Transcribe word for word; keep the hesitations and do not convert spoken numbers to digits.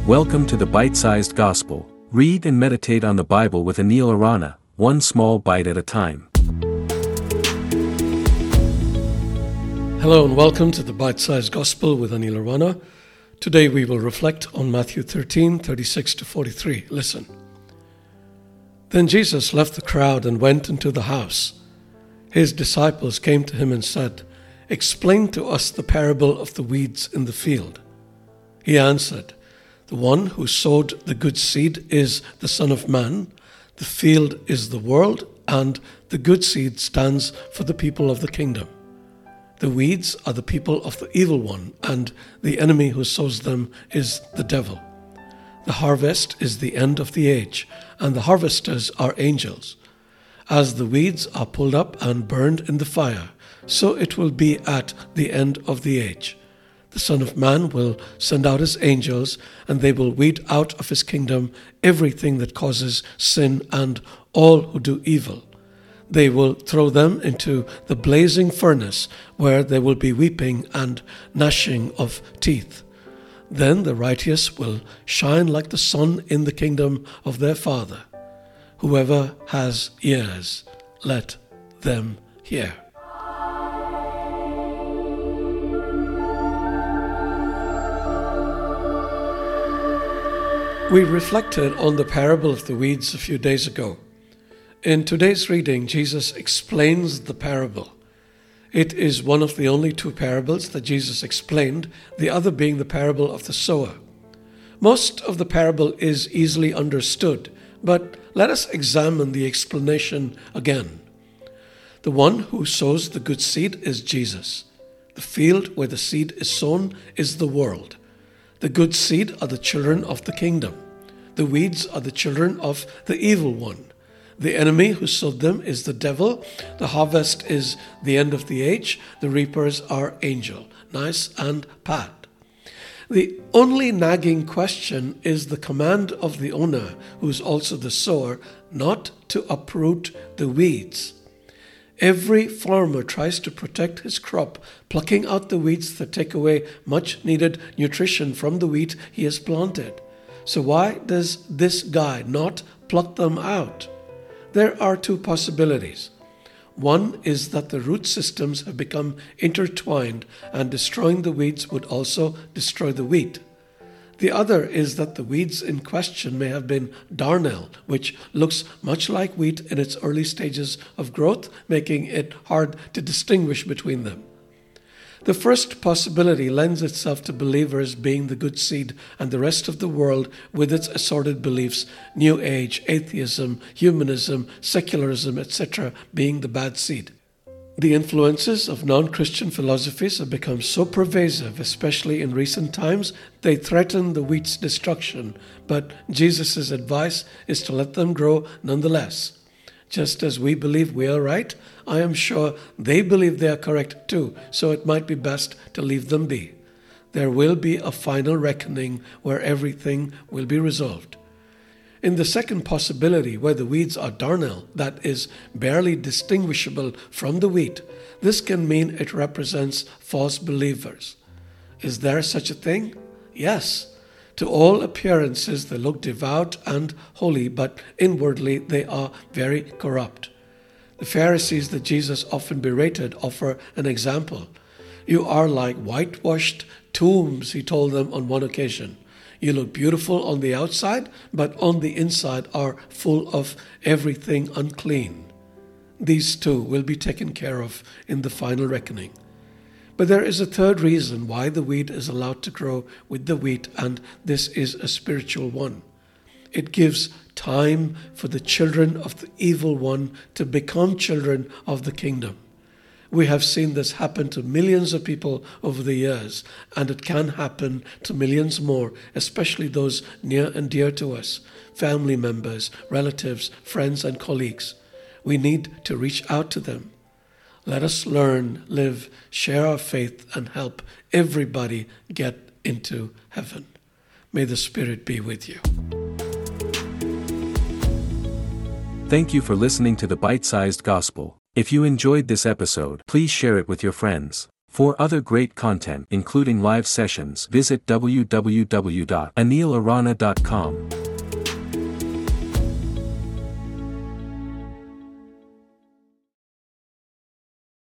Welcome to the Bite-Sized Gospel. Read and meditate on the Bible with Anil Arana, one small bite at a time. Hello and welcome to the Bite-Sized Gospel with Anil Arana. Today we will reflect on Matthew thirteen, thirty-six to forty-three. Listen. Then Jesus left the crowd and went into the house. His disciples came to him and said, "Explain to us the parable of the weeds in the field." He answered, "The one who sowed the good seed is the Son of Man, the field is the world, and the good seed stands for the people of the kingdom. The weeds are the people of the evil one, and the enemy who sows them is the devil. The harvest is the end of the age, and the harvesters are angels. As the weeds are pulled up and burned in the fire, so it will be at the end of the age. The Son of Man will send out his angels, and they will weed out of his kingdom everything that causes sin and all who do evil. They will throw them into the blazing furnace, where there will be weeping and gnashing of teeth. Then the righteous will shine like the sun in the kingdom of their Father. Whoever has ears, let them hear." We reflected on the parable of the weeds a few days ago. In today's reading, Jesus explains the parable. It is one of the only two parables that Jesus explained, the other being the parable of the sower. Most of the parable is easily understood, but let us examine the explanation again. The one who sows the good seed is Jesus. The field where the seed is sown is the world. The good seed are the children of the kingdom. The weeds are the children of the evil one. The enemy who sowed them is the devil. The harvest is the end of the age. The reapers are angel. Nice and pat. The only nagging question is the command of the owner, who is also the sower, not to uproot the weeds. Every farmer tries to protect his crop, plucking out the weeds that take away much needed nutrition from the wheat he has planted. So why does this guy not pluck them out? There are two possibilities. One is that the root systems have become intertwined, and destroying the weeds would also destroy the wheat. The other is that the weeds in question may have been darnel, which looks much like wheat in its early stages of growth, making it hard to distinguish between them. The first possibility lends itself to believers being the good seed and the rest of the world with its assorted beliefs, New Age, atheism, humanism, secularism, et cetera being the bad seed. The influences of non-Christian philosophies have become so pervasive, especially in recent times, they threaten the wheat's destruction, but Jesus' advice is to let them grow nonetheless. Just as we believe we are right, I am sure they believe they are correct too, so it might be best to leave them be. There will be a final reckoning where everything will be resolved. In the second possibility, where the weeds are darnel, that is, barely distinguishable from the wheat, this can mean it represents false believers. Is there such a thing? Yes. To all appearances, they look devout and holy, but inwardly they are very corrupt. The Pharisees that Jesus often berated offer an example. "You are like whitewashed tombs," he told them on one occasion. "You look beautiful on the outside, but on the inside are full of everything unclean." These too will be taken care of in the final reckoning. But there is a third reason why the weed is allowed to grow with the wheat, and this is a spiritual one. It gives time for the children of the evil one to become children of the kingdom. We have seen this happen to millions of people over the years, and it can happen to millions more, especially those near and dear to us, family members, relatives, friends, and colleagues. We need to reach out to them. Let us learn, live, share our faith, and help everybody get into heaven. May the Spirit be with you. Thank you for listening to the Bite-Sized Gospel. If you enjoyed this episode, please share it with your friends. For other great content including live sessions, visit w w w dot anil arana dot com.